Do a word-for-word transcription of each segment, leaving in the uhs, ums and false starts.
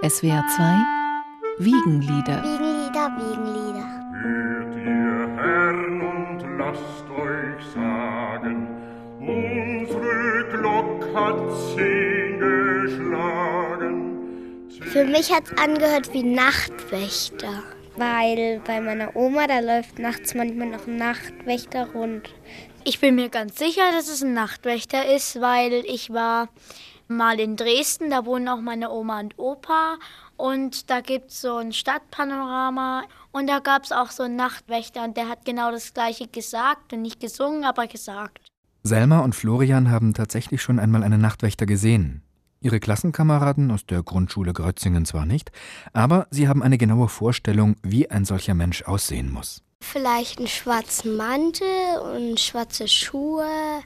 S W R zwei Wiegenlieder. Wiegenlieder, Wiegenlieder. Hört ihr Herrn und lasst euch sagen, unsere Glock hat zehn geschlagen. Zehn Für mich hat es angehört wie Nachtwächter. Weil bei meiner Oma, da läuft nachts manchmal noch ein Nachtwächter rund. Ich bin mir ganz sicher, dass es ein Nachtwächter ist, weil ich war mal in Dresden, da wohnen auch meine Oma und Opa. Und da gibt es so ein Stadtpanorama und da gab es auch so einen Nachtwächter und der hat genau das Gleiche gesagt und nicht gesungen, aber gesagt. Selma und Florian haben tatsächlich schon einmal einen Nachtwächter gesehen. Ihre Klassenkameraden aus der Grundschule Grötzingen zwar nicht, aber sie haben eine genaue Vorstellung, wie ein solcher Mensch aussehen muss. Vielleicht einen schwarzen Mantel und schwarze Schuhe.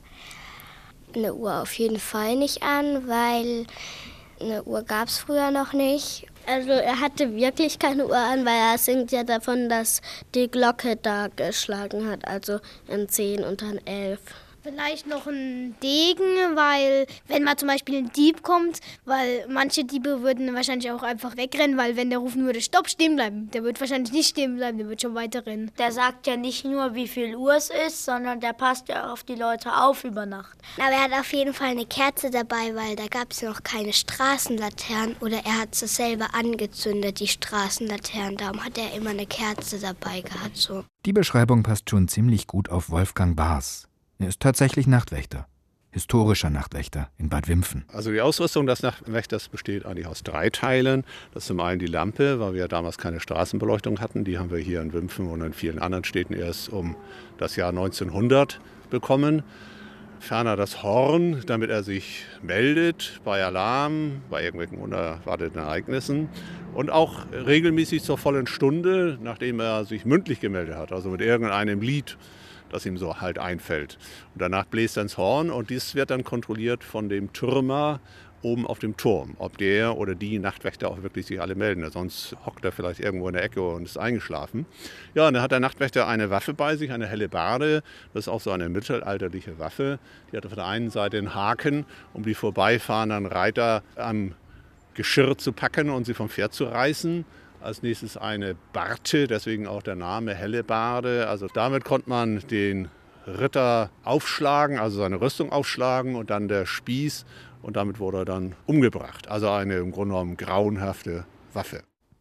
Eine Uhr auf jeden Fall nicht an, weil eine Uhr gab es früher noch nicht. Also er hatte wirklich keine Uhr an, weil er singt ja davon, dass die Glocke da geschlagen hat, also in zehn und dann elf. Vielleicht noch ein Degen, weil wenn mal zum Beispiel ein Dieb kommt, weil manche Diebe würden wahrscheinlich auch einfach wegrennen, weil wenn der rufen würde, stopp, stehen bleiben, der wird wahrscheinlich nicht stehen bleiben, der wird schon weiter rennen. Der sagt ja nicht nur, wie viel Uhr es ist, sondern der passt ja auf die Leute auf über Nacht. Aber er hat auf jeden Fall eine Kerze dabei, weil da gab es noch keine Straßenlaternen oder er hat sie selber angezündet, die Straßenlaternen. Darum hat er immer eine Kerze dabei gehabt. So. Die Beschreibung passt schon ziemlich gut auf Wolfgang Baas. Er ist tatsächlich Nachtwächter, historischer Nachtwächter in Bad Wimpfen. Also die Ausrüstung des Nachtwächters besteht eigentlich aus drei Teilen. Das ist zum einen die Lampe, weil wir ja damals keine Straßenbeleuchtung hatten. Die haben wir hier in Wimpfen und in vielen anderen Städten erst um das Jahr neunzehnhundert bekommen. Ferner das Horn, damit er sich meldet bei Alarm, bei irgendwelchen unerwarteten Ereignissen. Und auch regelmäßig zur vollen Stunde, nachdem er sich mündlich gemeldet hat, also mit irgendeinem Lied, das ihm so halt einfällt. Und danach bläst er ins Horn und dies wird dann kontrolliert von dem Türmer oben auf dem Turm, ob der oder die Nachtwächter auch wirklich sich alle melden. Sonst hockt er vielleicht irgendwo in der Ecke und ist eingeschlafen. Ja, und dann hat der Nachtwächter eine Waffe bei sich, eine Hellebarde. Das ist auch so eine mittelalterliche Waffe. Die hat auf der einen Seite einen Haken, um die vorbeifahrenden Reiter am Geschirr zu packen und sie vom Pferd zu reißen. Als nächstes eine Barte, deswegen auch der Name Hellebarde. Also damit konnte man den Ritter aufschlagen, also seine Rüstung aufschlagen und dann der Spieß und damit wurde er dann umgebracht. Also eine im Grunde genommen grauenhafte Waffe.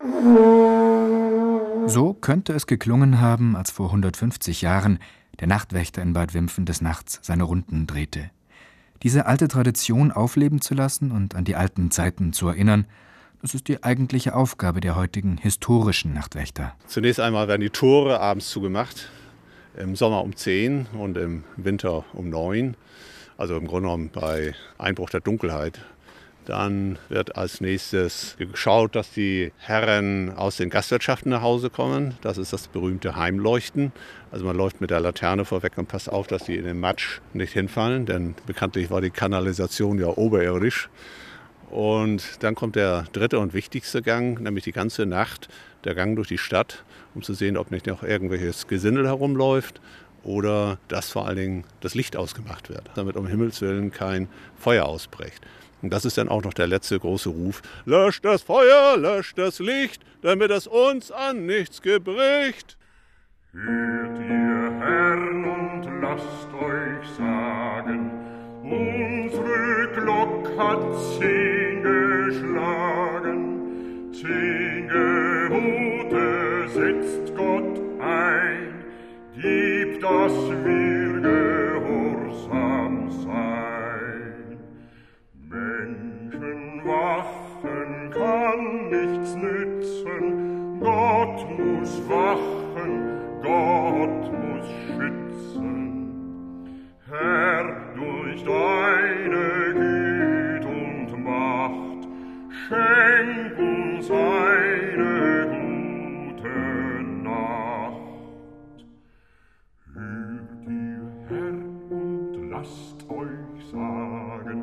So könnte es geklungen haben, als vor hundertfünfzig Jahren der Nachtwächter in Bad Wimpfen des Nachts seine Runden drehte. Diese alte Tradition aufleben zu lassen und an die alten Zeiten zu erinnern, das ist die eigentliche Aufgabe der heutigen historischen Nachtwächter. Zunächst einmal werden die Tore abends zugemacht, im Sommer um zehn und im Winter um neun, also im Grunde genommen bei Einbruch der Dunkelheit. Dann wird als nächstes geschaut, dass die Herren aus den Gastwirtschaften nach Hause kommen. Das ist das berühmte Heimleuchten. Also man läuft mit der Laterne vorweg und passt auf, dass die in den Matsch nicht hinfallen, denn bekanntlich war die Kanalisation ja oberirdisch. Und dann kommt der dritte und wichtigste Gang, nämlich die ganze Nacht, der Gang durch die Stadt, um zu sehen, ob nicht noch irgendwelches Gesindel herumläuft oder dass vor allen Dingen das Licht ausgemacht wird, damit um Himmels Willen kein Feuer ausbricht. Und das ist dann auch noch der letzte große Ruf: Löscht das Feuer, löscht das Licht, damit es uns an nichts gebricht. Hört ihr Herrn und lasst euch sagen, unsere Glock hat zehn geschlagen, zehn Gebote setzt Gott ein, gibt, dass wir gehorsam sein. Menschen wachen kann nichts nützen, Gott muss wachen, Gott muss schützen. Herr, durch deine Güte und Macht, schenk uns eine gute Nacht. Hört ihr, Herr, und lasst euch sagen,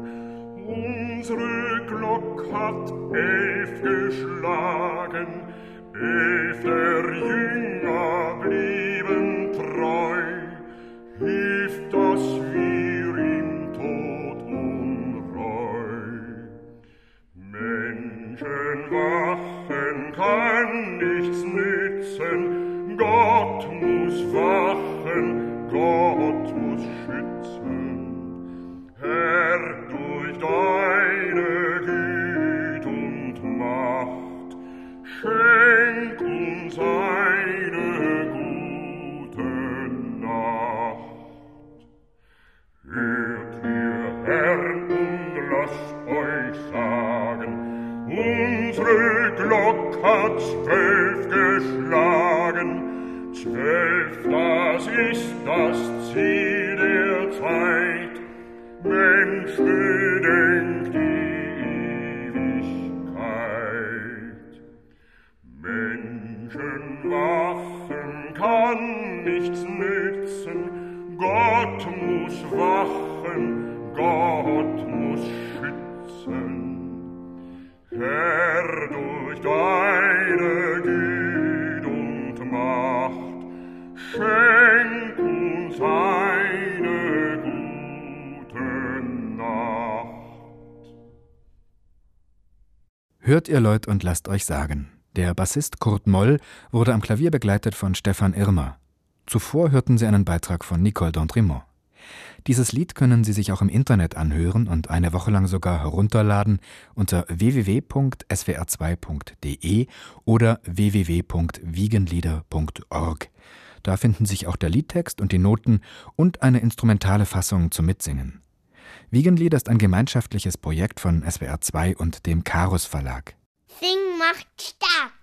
unsere Glock hat elf geschlagen, elf der Jünger blieben treu, hilft, dass wir im Tod unreu. Mensch Menschen wachen kann nichts nützen, Gott muss wachen, Gott muss schützen. Herr, durch deine Güte und Macht, schenk uns eine gute Nacht. Hört ihr, Herr, und lasst euch sagen, unsere Glock hat zwölf geschlagen. Zwölf, das ist das Ziel der Zeit. Mensch, bedenkt die Ewigkeit. Menschen wachen kann nichts nützen, Gott muss wachen, Gott muss schützen. Herr, durch deine Güte und Macht, schenk uns eine gute Nacht. Hört ihr Leut und lasst euch sagen. Der Bassist Kurt Moll wurde am Klavier begleitet von Stefan Irmer. Zuvor hörten Sie einen Beitrag von Nicole D'Entremont. Dieses Lied können Sie sich auch im Internet anhören und eine Woche lang sogar herunterladen unter w w w punkt s w r zwei punkt d e oder w w w punkt wiegenlieder punkt org. Da finden sich auch der Liedtext und die Noten und eine instrumentale Fassung zum Mitsingen. Wiegenlieder ist ein gemeinschaftliches Projekt von S W R zwei und dem Karus Verlag. Sing macht stark.